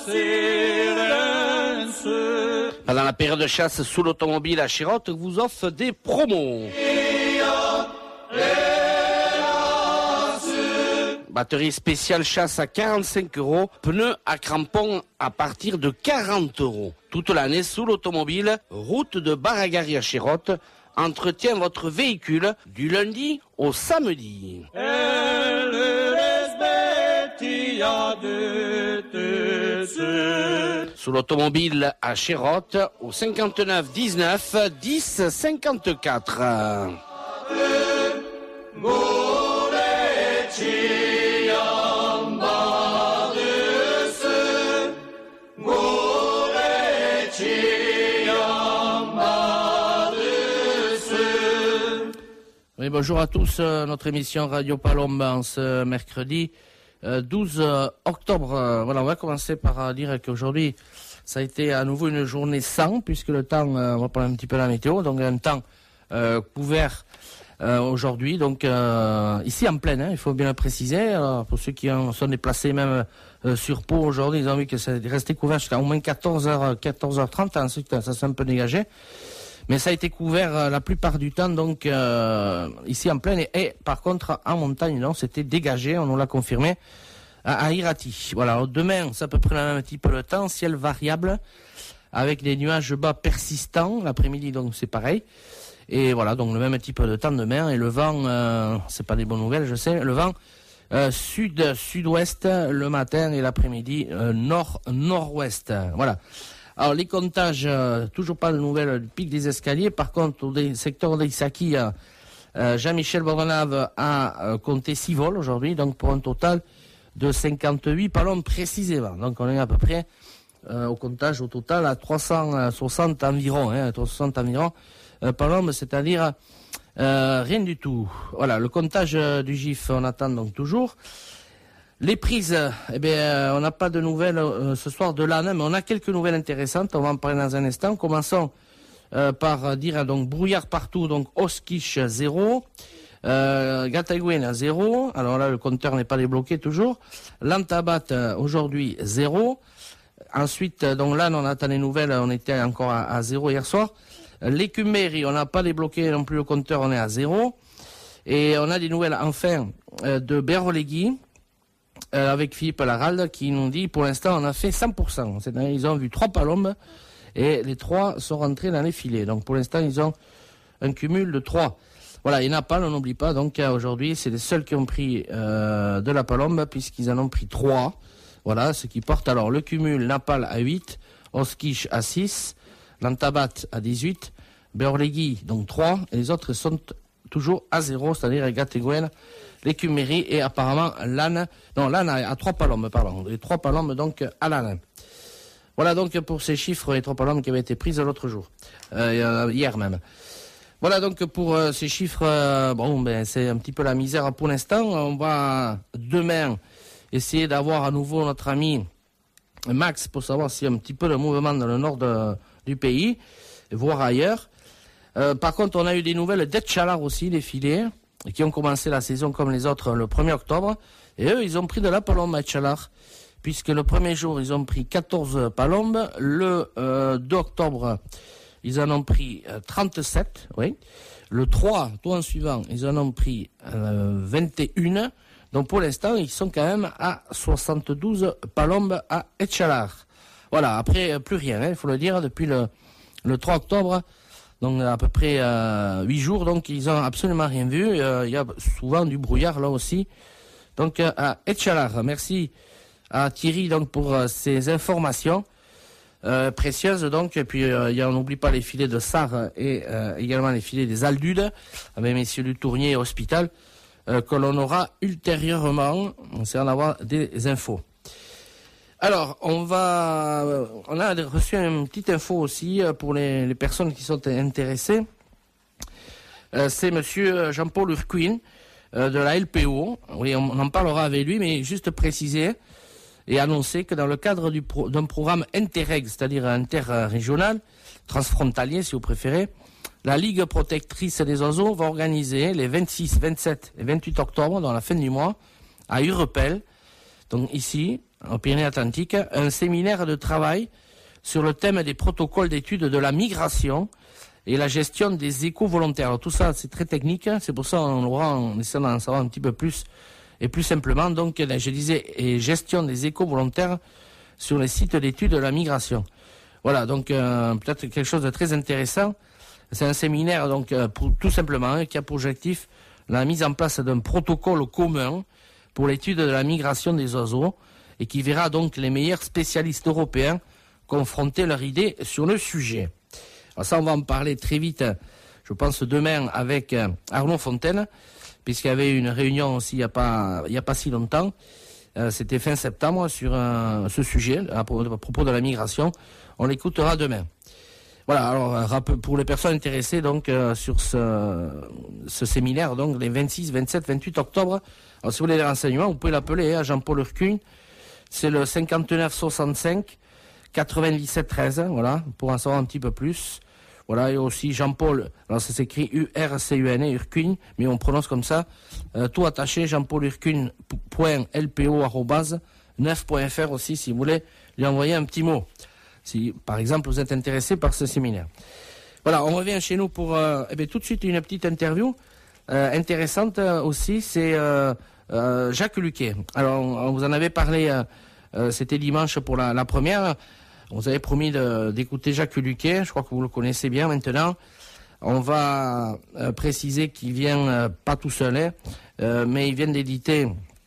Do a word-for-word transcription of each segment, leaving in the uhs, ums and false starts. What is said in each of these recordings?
Pendant la période de chasse sous l'automobile à Chirotte vous offre des promos. Batterie spéciale chasse à quarante-cinq euros, pneus à crampons à partir de quarante euros. Toute l'année sous l'automobile, route de Baragari à Chirotte, entretient votre véhicule du lundi au samedi. Sous l'automobile à Chirotte au cinquante-neuf dix-neuf dix cinquante-quatre. Oui, bonjour à tous, euh, notre émission Radio Palombe en ce mercredi euh, douze octobre. Euh, voilà, on va commencer par euh, dire qu'aujourd'hui, ça a été à nouveau une journée sans, puisque le temps, euh, on va parler un petit peu de la météo, donc un temps euh, couvert euh, aujourd'hui, donc euh, ici en pleine, hein, il faut bien le préciser. Alors, pour ceux qui en sont déplacés même euh, sur Pau aujourd'hui, ils ont vu que ça restait couvert jusqu'à au moins quatorze heures, quatorze heures trente, ensuite ça s'est un peu dégagé. Mais ça a été couvert euh, la plupart du temps, donc euh, ici en pleine. Et, et par contre, en montagne, non, c'était dégagé, on nous l'a confirmé, à, à Irati. Voilà, alors, demain, c'est à peu près le même type de temps, ciel variable, avec des nuages bas persistants. L'après-midi, donc c'est pareil. Et voilà, donc le même type de temps demain. Et le vent, euh, c'est pas des bonnes nouvelles, je sais, le vent euh, sud-sud-ouest le matin et l'après-midi euh, nord-nord-ouest. Voilà. Alors les comptages, euh, toujours pas de nouvelles du pic des escaliers. Par contre, au secteur d'Issaki, euh, euh, Jean-Michel Bordenave a euh, compté six vols aujourd'hui, donc pour un total de cinquante-huit palombes précisément. Donc on est à peu près euh, au comptage au total à trois cent soixante environ, hein, trois cent soixante environ euh, palombes, c'est-à-dire euh, rien du tout. Voilà, le comptage euh, du G I F, on attend donc toujours. Les prises, eh bien, euh, on n'a pas de nouvelles euh, ce soir de l'A N, mais on a quelques nouvelles intéressantes. On va en parler dans un instant. Commençons euh, par dire donc brouillard partout, donc Oskish zéro, euh, Gataigüen zéro. Alors là, le compteur n'est pas débloqué toujours. Lantabat euh, aujourd'hui zéro. Ensuite, donc là, on attend les nouvelles. On était encore à, à zéro hier soir. L'écuméry, on n'a pas débloqué non plus le compteur. On est à zéro. Et on a des nouvelles enfin euh, de Berolégui. Euh, avec Philippe Laralde qui nous dit pour l'instant on a fait cent pour cent. C'est-à-dire ils ont vu trois palombes et les trois sont rentrés dans les filets. Donc pour l'instant ils ont un cumul de trois. Voilà, et Napal, on n'oublie pas, donc aujourd'hui c'est les seuls qui ont pris euh, de la palombe puisqu'ils en ont pris trois. Voilà, ce qui porte alors le cumul Napal à huit, Oskish à six, Lantabat à dix-huit, Berolégui donc trois, et les autres sont toujours à zéro, c'est-à-dire Gataigüen, l'écuméry et apparemment l'âne. Non, l'âne a trois palombes, pardon. Les trois palombes donc à l'âne. Voilà donc pour ces chiffres, les trois palombes qui avaient été prises l'autre jour, euh, hier même. Voilà donc pour euh, ces chiffres. Euh, bon, ben c'est un petit peu la misère pour l'instant. On va demain essayer d'avoir à nouveau notre ami Max pour savoir s'il y a un petit peu de mouvement dans le nord de, du pays, voire ailleurs. Euh, par contre, on a eu des nouvelles d'Etchalar aussi, les filets, qui ont commencé la saison comme les autres le premier octobre. Et eux, ils ont pris de la palombe à Etchalar, puisque le premier jour, ils ont pris quatorze palombes. Le euh, deux octobre, ils en ont pris euh, trente-sept. Oui. Le trois, tout en suivant, ils en ont pris euh, vingt et un. Donc pour l'instant, ils sont quand même à soixante-douze palombes à Etchalar. Voilà, après, plus rien, il hein, faut le dire, depuis le, le trois octobre. Donc à peu près euh, huit jours, donc ils n'ont absolument rien vu. Euh, il y a souvent du brouillard là aussi. Donc euh, à Etchalar, merci à Thierry donc pour euh, ces informations euh, précieuses. Donc et puis euh, il y a, on n'oublie pas les filets de Sarre et euh, également les filets des Aldudes avec messieurs du Tournier et Hospital euh, que l'on aura ultérieurement. On sait en avoir des infos. Alors, on va, on a reçu une petite info aussi pour les, les personnes qui sont intéressées. Euh, c'est monsieur Jean-Paul Urquin euh, de la L P O. Oui, on, on en parlera avec lui, mais juste préciser et annoncer que dans le cadre du pro, d'un programme Interreg, c'est-à-dire interrégional, transfrontalier si vous préférez, la Ligue protectrice des oiseaux va organiser les vingt-six, vingt-sept et vingt-huit octobre, dans la fin du mois, à Urepel, donc ici, aux Pyrénées-Atlantiques, un séminaire de travail sur le thème des protocoles d'études de la migration et la gestion des éco-volontaires. Alors, tout ça, c'est très technique, c'est pour ça qu'on aura, on essaie d'en savoir un petit peu plus et plus simplement. Donc, je disais, et gestion des éco-volontaires sur les sites d'études de la migration. Voilà, donc euh, peut-être quelque chose de très intéressant. C'est un séminaire, donc, pour, tout simplement, qui a pour objectif la mise en place d'un protocole commun pour l'étude de la migration des oiseaux et qui verra donc les meilleurs spécialistes européens confronter leur idée sur le sujet. Alors ça, on va en parler très vite, je pense demain, avec Arnaud Fontaine, puisqu'il y avait une réunion aussi il n'y a pas, il y a pas si longtemps. Euh, c'était fin septembre sur euh, ce sujet, à propos de la migration. On l'écoutera demain. Voilà, alors pour les personnes intéressées donc euh, sur ce, ce séminaire, donc les vingt-six, vingt-sept, vingt-huit octobre. Alors si vous voulez des renseignements, vous pouvez l'appeler à hein, Jean-Paul Urcugne. C'est le cinquante-neuf soixante-cinq quatre-vingt-dix-sept treize, voilà, pour en savoir un petit peu plus. Voilà, et aussi Jean-Paul, alors ça s'écrit U R C U N E, Urcugne, mais on prononce comme ça, euh, tout attaché, jean-paul urcugne point l p o arobase neuf point f r aussi, si vous voulez lui envoyer un petit mot, si par exemple vous êtes intéressé par ce séminaire. Voilà, on revient chez nous pour euh, eh bien, tout de suite une petite interview euh, intéressante euh, aussi, c'est euh, euh, Jacques Luquet. Alors, on, on vous en avait parlé, euh, euh, c'était dimanche pour la, la première. On vous avait promis de, d'écouter Jacques Luquet, je crois que vous le connaissez bien maintenant. On va euh, préciser qu'il vient euh, pas tout seul, hein, euh, mais il vient d'éditer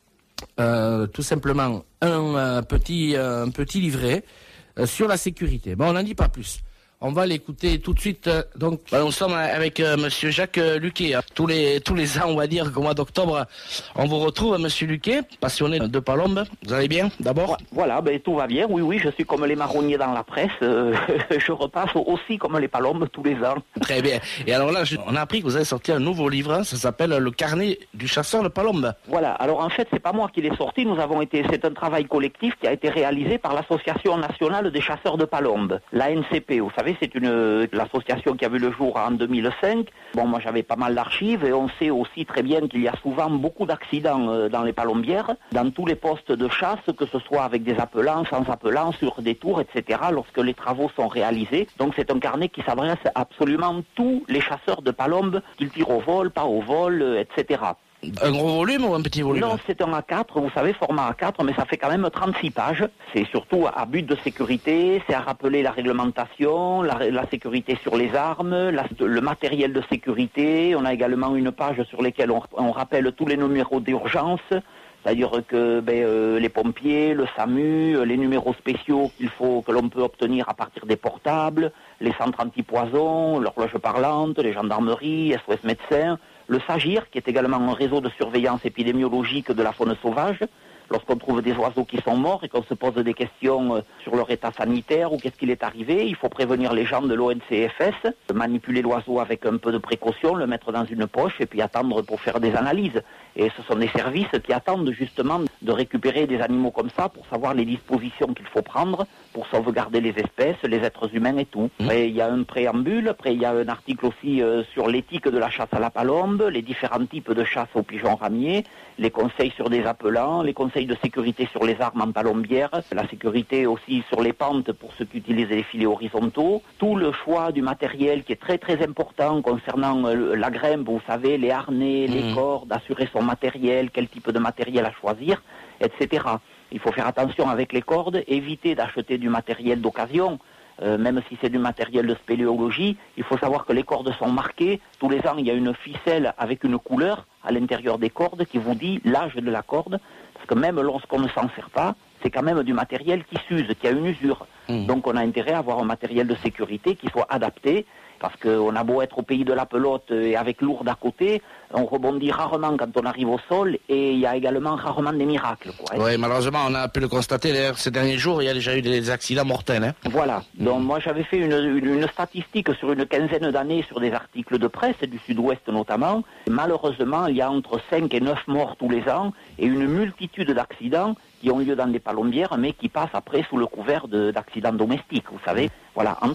euh, tout simplement un, euh, petit, euh, un petit livret euh, sur la sécurité. Bon, on n'en dit pas plus. On va l'écouter tout de suite. Euh, donc, voilà, nous sommes avec euh, Monsieur Jacques euh, Luquet. Tous les tous les ans, on va dire qu'au mois d'octobre, on vous retrouve, Monsieur Luquet, passionné de Palombes. Vous allez bien, d'abord? Voilà, ben tout va bien. Oui, oui, je suis comme les marronniers dans la presse. Euh, je repasse aussi comme les Palombes tous les ans. Très bien. Et alors là, je, on a appris que vous avez sorti un nouveau livre. Ça s'appelle Le Carnet du chasseur de Palombes. Voilà. Alors en fait, c'est pas moi qui l'ai sorti. Nous avons été. C'est un travail collectif qui a été réalisé par l'Association nationale des chasseurs de Palombes, l'A N C P. Vous savez, c'est une l'association qui a vu le jour en deux mille cinq. Bon, moi j'avais pas mal d'archives et on sait aussi très bien qu'il y a souvent beaucoup d'accidents dans les palombières, dans tous les postes de chasse, que ce soit avec des appelants, sans appelants, sur des tours, et cetera, lorsque les travaux sont réalisés. Donc c'est un carnet qui s'adresse à absolument tous les chasseurs de palombes, qu'ils tirent au vol, pas au vol, et cetera. Un gros volume ou un petit volume? Non, c'est un A quatre, vous savez, format A quatre, mais ça fait quand même trente-six pages. C'est surtout à but de sécurité, c'est à rappeler la réglementation, la, la sécurité sur les armes, la, le matériel de sécurité. On a également une page sur laquelle on, on rappelle tous les numéros d'urgence, c'est-à-dire que ben, euh, les pompiers, le SAMU, les numéros spéciaux qu'il faut, que l'on peut obtenir à partir des portables, les centres antipoison, l'horloge parlante, les gendarmeries, S O S médecins, le SAGIR, qui est également un réseau de surveillance épidémiologique de la faune sauvage. Lorsqu'on trouve des oiseaux qui sont morts et qu'on se pose des questions sur leur état sanitaire ou qu'est-ce qu'il est arrivé, il faut prévenir les gens de l'O N C F S, manipuler l'oiseau avec un peu de précaution, le mettre dans une poche et puis attendre pour faire des analyses. Et ce sont des services qui attendent justement de récupérer des animaux comme ça pour savoir les dispositions qu'il faut prendre pour sauvegarder les espèces, les êtres humains et tout. Mmh. Et il y a un préambule, après il y a un article aussi euh, sur l'éthique de la chasse à la palombe, les différents types de chasse aux pigeons ramiers, les conseils sur des appelants, les conseils de sécurité sur les armes en palombière, la sécurité aussi sur les pentes pour ceux qui utilisent les filets horizontaux, tout le choix du matériel qui est très très important concernant euh, la grimpe, vous savez, les harnais, mmh. les cordes, assurer son matériel, quel type de matériel à choisir, et cetera. Il faut faire attention avec les cordes, éviter d'acheter du matériel d'occasion, euh, même si c'est du matériel de spéléologie. Il faut savoir que les cordes sont marquées. Tous les ans, il y a une ficelle avec une couleur à l'intérieur des cordes qui vous dit l'âge de la corde, parce que même lorsqu'on ne s'en sert pas, c'est quand même du matériel qui s'use, qui a une usure. Mmh. Donc on a intérêt à avoir un matériel de sécurité qui soit adapté, parce qu'on a beau être au pays de la pelote et avec Lourdes à côté, on rebondit rarement quand on arrive au sol et il y a également rarement des miracles. Quoi, hein. Oui, malheureusement, on a pu le constater d'ailleurs ces derniers jours, il y a déjà eu des accidents mortels. Hein. Voilà, donc mmh. moi j'avais fait une, une, une statistique sur une quinzaine d'années sur des articles de presse, du sud-ouest notamment. Malheureusement, il y a entre cinq et neuf morts tous les ans et une multitude d'accidents qui ont lieu dans des palombières mais qui passent après sous le couvert de, d'accidents domestiques, vous savez, voilà, entre autres.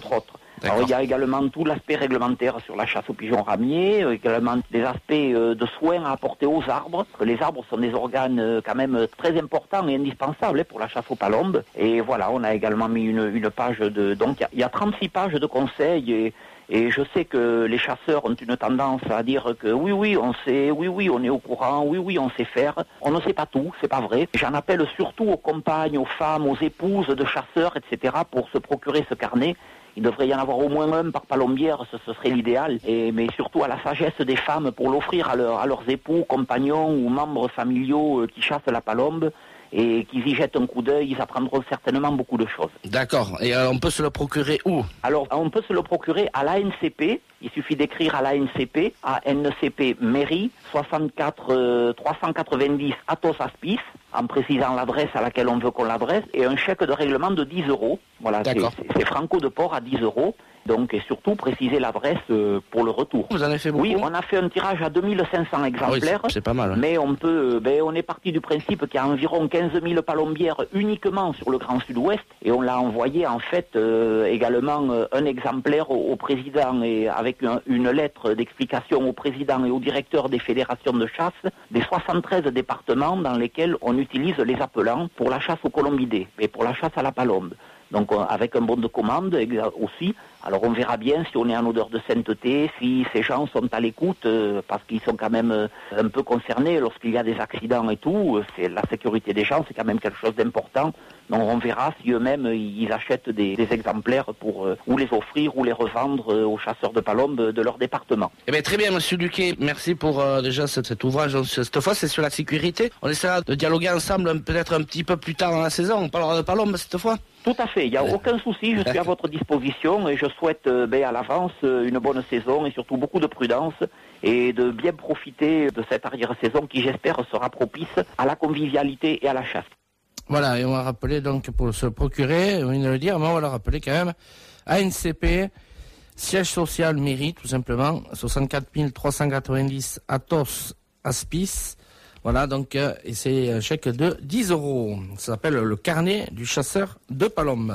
Alors, il y a également tout l'aspect réglementaire sur la chasse aux pigeons ramiers, également des aspects de soins à apporter aux arbres. Les arbres sont des organes quand même très importants et indispensables pour la chasse aux palombes. Et voilà, on a également mis une, une page de... Donc, il y a trente-six pages de conseils et... Et je sais que les chasseurs ont une tendance à dire que oui, oui, on sait, oui, oui, on est au courant, oui, oui, on sait faire. On ne sait pas tout, c'est pas vrai. J'en appelle surtout aux compagnes, aux femmes, aux épouses de chasseurs, et cetera pour se procurer ce carnet. Il devrait y en avoir au moins un par palombière, ce, ce serait l'idéal. Et, mais surtout à la sagesse des femmes pour l'offrir à, leur, à leurs époux, compagnons ou membres familiaux qui chassent la palombe. Et qu'ils y jettent un coup d'œil, ils apprendront certainement beaucoup de choses. D'accord. Et euh, on peut se le procurer où? Alors, on peut se le procurer à l'A N C P. Il suffit d'écrire à l'A N C P, à N C P Mairie, soixante-quatre trois cent quatre-vingt-dix Athos Aspis, en précisant l'adresse à laquelle on veut qu'on l'adresse, et un chèque de règlement de dix euros. Voilà, c'est, c'est Franco de Port à dix euros. Donc, et surtout, préciser l'adresse euh, pour le retour. Vous en avez fait beaucoup? Oui, on a fait un tirage à deux mille cinq cents exemplaires. Oui, c'est, c'est pas mal. Hein. Mais on peut, ben, on est parti du principe qu'il y a environ quinze mille palombières uniquement sur le Grand Sud-Ouest. Et on l'a envoyé, en fait, euh, également euh, un exemplaire au, au président et avec un, une lettre d'explication au président et au directeur des fédérations de chasse des soixante-treize départements dans lesquels on utilise les appelants pour la chasse aux colombidés et pour la chasse à la palombe. Donc avec un bon de commande aussi. Alors on verra bien si on est en odeur de sainteté, si ces gens sont à l'écoute, euh, parce qu'ils sont quand même euh, un peu concernés lorsqu'il y a des accidents et tout. C'est la sécurité des gens, c'est quand même quelque chose d'important. Donc on verra si eux-mêmes ils achètent des, des exemplaires pour euh, ou les offrir ou les revendre euh, aux chasseurs de palombes de leur département. Eh bien très bien, Monsieur Duquet, merci pour euh, déjà cet, cet ouvrage. Cette fois c'est sur la sécurité. On essaiera de dialoguer ensemble peut-être un petit peu plus tard dans la saison. On parlera de palombes cette fois. Tout à fait, il n'y a aucun souci, je suis à votre disposition et je souhaite euh, ben, à l'avance euh, une bonne saison et surtout beaucoup de prudence et de bien profiter de cette arrière-saison qui j'espère sera propice à la convivialité et à la chasse. Voilà, et on va rappeler donc pour se procurer, on vient de le dire, mais on va le rappeler quand même, A N C P, siège social mairie tout simplement, soixante-quatre mille trois cent quatre-vingt-dix Athos Aspis. Voilà, donc, euh, et c'est un chèque de dix euros. Ça s'appelle le carnet du chasseur de palombes.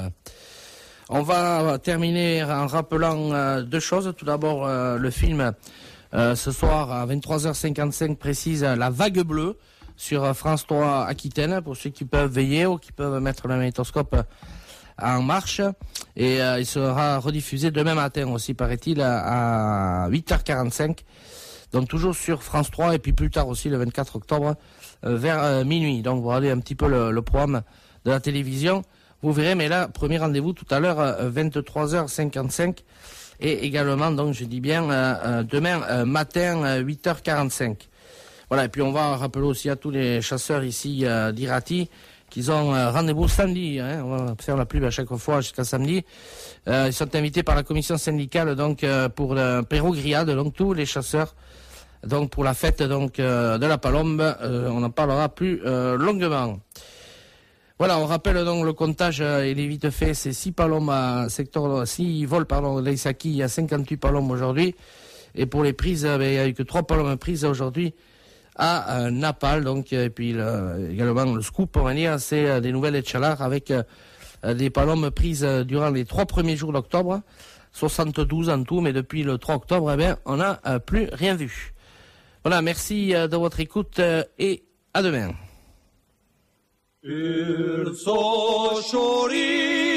On va terminer en rappelant euh, deux choses. Tout d'abord, euh, le film, euh, ce soir, à vingt-trois heures cinquante-cinq, précise La Vague Bleue sur France trois Aquitaine, pour ceux qui peuvent veiller ou qui peuvent mettre le magnétoscope en marche. Et euh, il sera rediffusé demain matin aussi, paraît-il, à, à huit heures quarante-cinq. Donc toujours sur France trois et puis plus tard aussi le vingt-quatre octobre euh, vers euh, minuit. Donc vous regardez un petit peu le, le programme de la télévision. Vous verrez, mais là, premier rendez-vous tout à l'heure, euh, vingt-trois heures cinquante-cinq. Et également, donc je dis bien, euh, euh, demain euh, matin, euh, huit heures quarante-cinq. Voilà, et puis on va rappeler aussi à tous les chasseurs ici euh, d'Irati qu'ils ont euh, rendez-vous samedi. Hein, on va faire la pub à chaque fois jusqu'à samedi. Euh, ils sont invités par la commission syndicale donc euh, pour le Perro Grillade, donc tous les chasseurs. Donc pour la fête donc euh, de la palombe, euh, on en parlera plus euh, longuement. Voilà, on rappelle donc le comptage, euh, il est vite fait, c'est six palombes à secteur, six vols pardon, d'Aïsaki, il y a cinquante-huit palombes aujourd'hui. Et pour les prises, euh, ben, il n'y a eu que trois palombes prises aujourd'hui à euh, Napal. Donc et puis le, également le scoop, on va dire, c'est euh, des nouvelles échalards avec euh, des palombes prises euh, durant les trois premiers jours d'octobre, soixante-douze en tout, mais depuis le trois octobre, eh bien, on n'a euh, plus rien vu. Voilà, merci de votre écoute et à demain. Il so